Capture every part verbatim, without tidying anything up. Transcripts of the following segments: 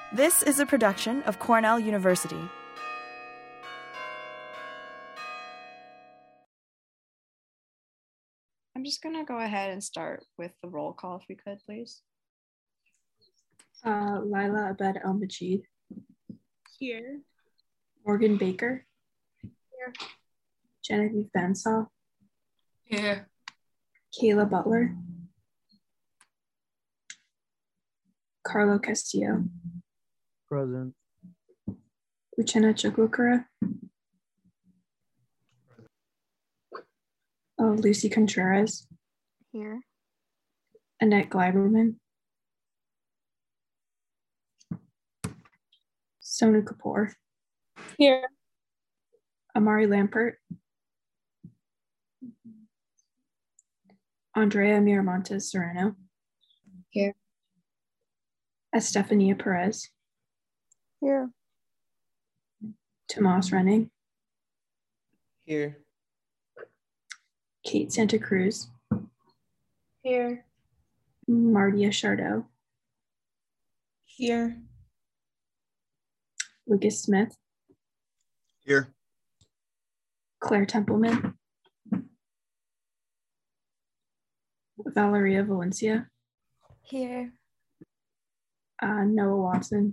This is a production of Cornell University. I'm just gonna go ahead and start with the roll call if we could, please. Uh, Lila Abed El-Majid. Here. Morgan Baker. Here. Genevieve Bansal. Here. Kayla Butler. Carlo Castillo. Present. Uchenna Chukwukura. Oh, Lucy Contreras. Here. Annette Gleiberman. Sonu Kapoor. Here. Amari Lampert. Andrea Miramontes Serrano. Here. Estefania Perez. Here. Tomas Renning. Here. Kate Santa Cruz. Here. Mardia Chardot. Here. Lucas Smith. Here. Claire Templeman. Valeria Valencia. Here. Uh, Noah Watson.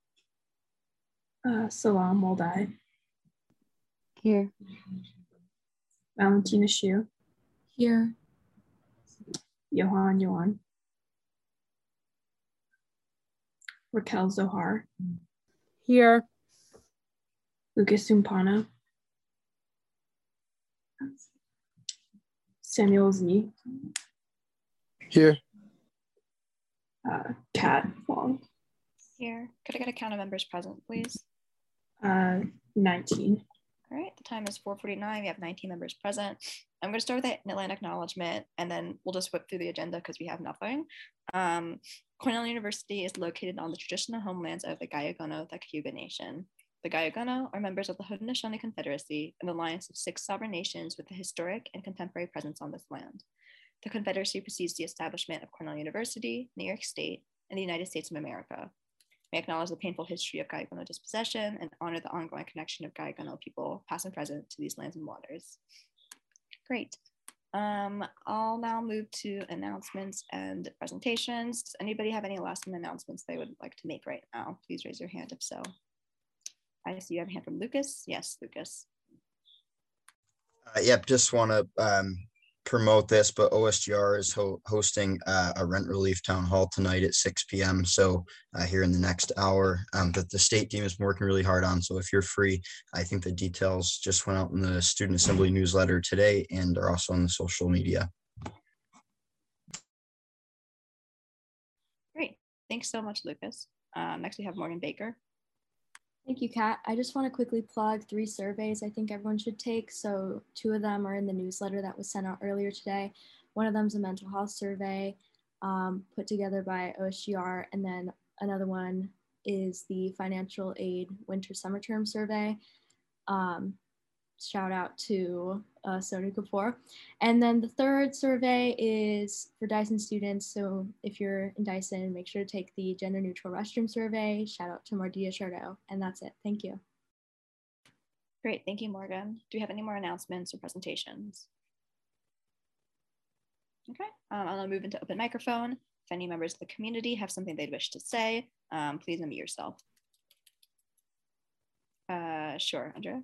Uh, Salam Moldai. Here. Valentina Shu. Here. Johan Yuan. Raquel Zohar. Here. Lucas Umpano. Samuel Z. Here. Uh, Kat Wong. Here. Could I get a count of members present, please? Uh, nineteen. All right, the time is four forty-nine. We have nineteen members present. I'm going to start with an Atlanta acknowledgement, and then we'll just whip through the agenda because we have nothing. Um, Cornell University is located on the traditional homelands of the Gayagono, the Cayuga Nation. The Gayagono are members of the Haudenosaunee Confederacy, an alliance of six sovereign nations with a historic and contemporary presence on this land. The Confederacy precedes the establishment of Cornell University, New York State, and the United States of America. We acknowledge the painful history of Gayagono dispossession and honor the ongoing connection of Gayagono people, past and present, to these lands and waters. Great. Um, I'll now move to announcements and presentations. Does anybody have any last minute announcements they would like to make right now? Please raise your hand if so. I see you have a hand from Lucas. Yes, Lucas. Uh, yep, just want to um, promote this, but O S G R is ho hosting uh, a rent relief town hall tonight at six p m So uh, here in the next hour um, that the state team is working really hard on. So if you're free, I think the details just went out in the Student Assembly newsletter today and are also on the social media. Great. Thanks so much, Lucas. Uh, next we have Morgan Baker. Thank you, Kat. I just want to quickly plug three surveys I think everyone should take. So two of them are in the newsletter that was sent out earlier today. One of them is a mental health survey um, put together by O S G R, and then another one is the financial aid winter summer term survey. Um, shout out to uh, Sonu Kapoor. And then the third survey is for Dyson students. So if you're in Dyson, make sure to take the gender neutral restroom survey. Shout out to Mardia Chardot. And that's it. Thank you. Great, thank you, Morgan. Do we have any more announcements or presentations? Okay, um, I'll now move into open microphone. If any members of the community have something they'd wish to say, um, please unmute yourself. Uh, sure, Andrea.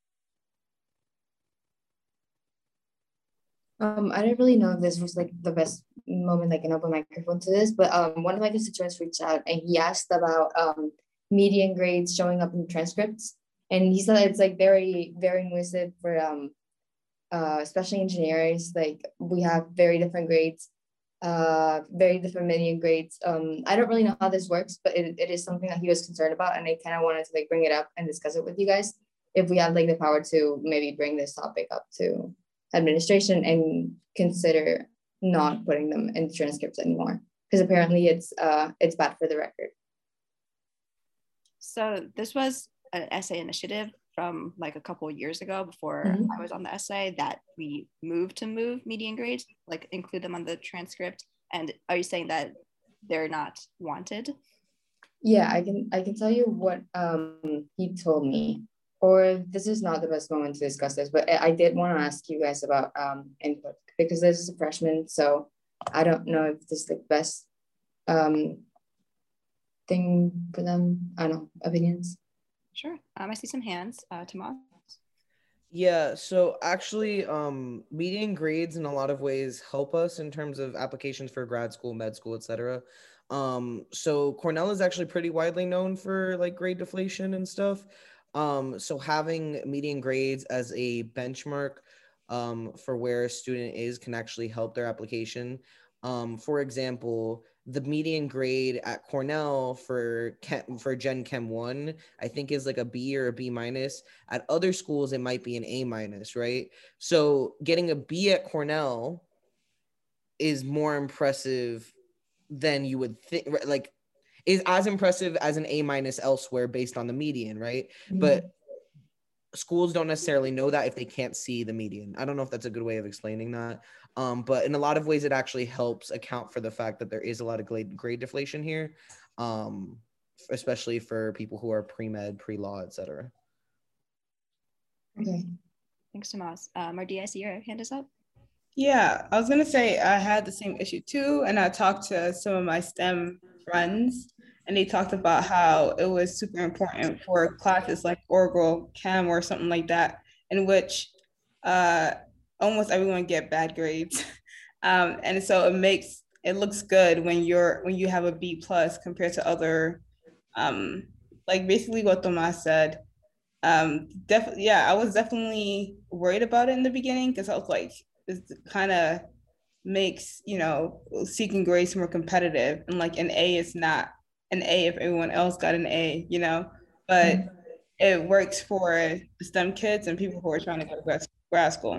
Um, I didn't really know if this was like the best moment, like an open microphone to this, but um, one of my constituents reached out and he asked about um, median grades showing up in transcripts. And he said it's like very, very inclusive for um, uh, especially engineers. Like we have very different grades, uh, very different median grades. Um, I don't really know how this works, but it, it is something that he was concerned about. And I kind of wanted to like bring it up and discuss it with you guys. If we have like the power to maybe bring this topic up to administration and consider not putting them in transcripts anymore, because apparently it's uh it's bad for the record. So this was an essay initiative from like a couple of years ago before mm-hmm. I was on the essay that we moved to move median grades, like include them on the transcript. And are you saying that they're not wanted? Yeah, I can I can tell you what um he told me. Or this is not the best moment to discuss this, but I I did want to ask you guys about um input because this is a freshman, so I don't know if this is the best um thing for them. I don't know, opinions. Sure. Um, I see some hands. Uh, Tomas. Yeah, so actually, um, median grades in a lot of ways help us in terms of applications for grad school, med school, et cetera. Um, so Cornell is actually pretty widely known for like grade deflation and stuff. Um, so having median grades as a benchmark um, for where a student is can actually help their application. Um, for example, the median grade at Cornell for chem, for Gen Chem one, I think is like a B or a B minus. At other schools, it might be an A minus, right? So getting a B at Cornell is more impressive than you would think, like is as impressive as an A minus elsewhere based on the median, right? Mm-hmm. But schools don't necessarily know that if they can't see the median. I don't know if that's a good way of explaining that. Um, but in a lot of ways, it actually helps account for the fact that there is a lot of grade, grade deflation here, um, especially for people who are pre-med, pre-law, et cetera. Okay. Thanks, Tomas. Uh, Mardia, I see your hand is up. Yeah, I was going to say I had the same issue too. And I talked to some of my STEM friends, and they talked about how it was super important for classes like Org, Chem, or something like that, in which uh, almost everyone get bad grades. um, and so it makes, it looks good when you're, when you have a B plus compared to other, um, like basically what Tomas said. Um, definitely, yeah, I was definitely worried about it in the beginning because I was like, this kind of makes, you know, seeking grades more competitive, and like an A is not an A if everyone else got an A, you know, but mm-hmm. it works for the STEM kids and people who are trying to go to grad, grad school.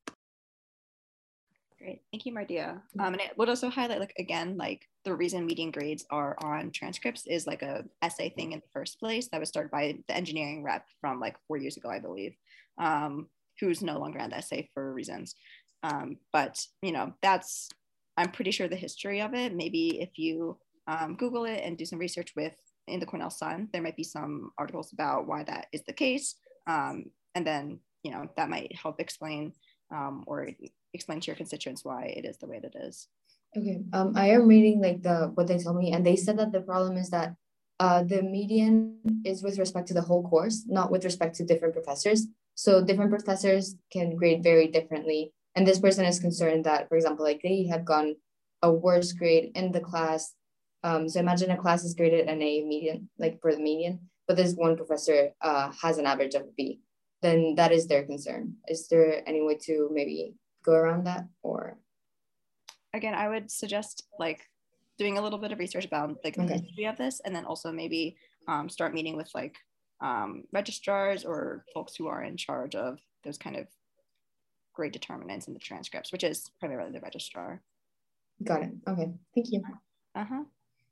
Great, thank you, Mardia. Um, and it would also highlight, like, again, like the reason median grades are on transcripts is like a essay thing in the first place that was started by the engineering rep from like four years ago, I believe, um, who's no longer on the essay for reasons. Um, but, you know, that's, I'm pretty sure the history of it. Maybe if you um, Google it and do some research with in the Cornell Sun, there might be some articles about why that is the case. Um, and then, you know, that might help explain um, or explain to your constituents why it is the way that it is. Okay, um, I am reading like the what they told me, and they said that the problem is that uh, the median is with respect to the whole course, not with respect to different professors. So different professors can grade very differently. And this person is concerned that, for example, like they have gotten a worse grade in the class. Um, so imagine a class is graded an A median, like for the median, but this one professor uh, has an average of a B. Then that is their concern. Is there any way to maybe go around that? Or again, I would suggest like doing a little bit of research about like the okay. history of this, and then also maybe um, start meeting with like um, registrars or folks who are in charge of those kind of grade determinants in the transcripts, which is primarily the registrar. Got it. Okay, thank you. Uh-huh.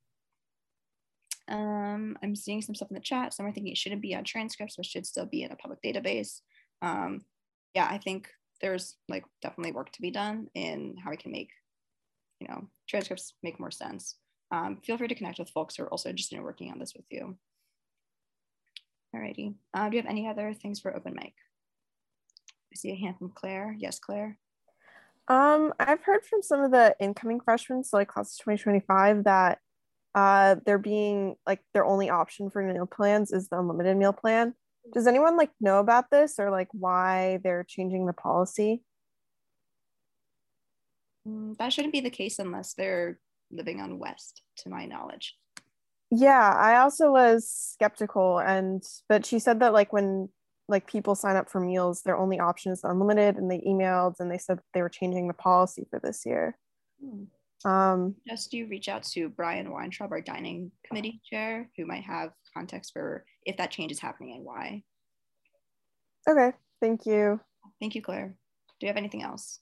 Um, I'm seeing some stuff in the chat. Some are thinking it shouldn't be on transcripts, but should still be in a public database. Um, yeah, I think there's like definitely work to be done in how we can make, you know, transcripts make more sense. Um, feel free to connect with folks who are also interested in working on this with you. Alrighty. Uh, do you have any other things for open mic? I see a hand from Claire. Yes, Claire. Um, I've heard from some of the incoming freshmen, so like class of twenty twenty-five, that uh, they're being like their only option for meal plans is the unlimited meal plan. Does anyone like know about this or like why they're changing the policy? Mm, that shouldn't be the case unless they're living on West, to my knowledge. Yeah, I also was skeptical, and but she said that like when like people sign up for meals, their only option is unlimited, and they emailed and they said that they were changing the policy for this year. Hmm. Um, Just you reach out to Brian Weintraub, our dining committee chair, who might have context for if that change is happening and why. Okay, thank you. Thank you, Claire. Do you have anything else?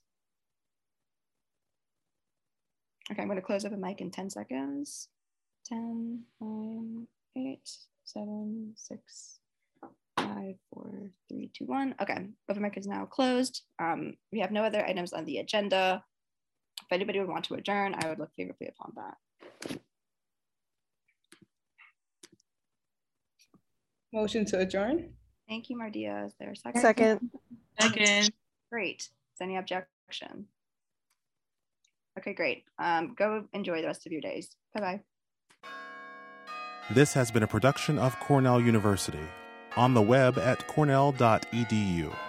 Okay, I'm going to close up the mic in ten seconds. ten, nine, eight, seven, six, five, four, three, two, one. Okay, open mic is now closed. Um, we have no other items on the agenda. If anybody would want to adjourn, I would look favorably upon that. Motion to adjourn. Thank you, Mardia. Is there a second? Second. Second. Great. Is any objection? Okay, great. Um, go enjoy the rest of your days. Bye-bye. This has been a production of Cornell University. On the web at cornell dot e d u.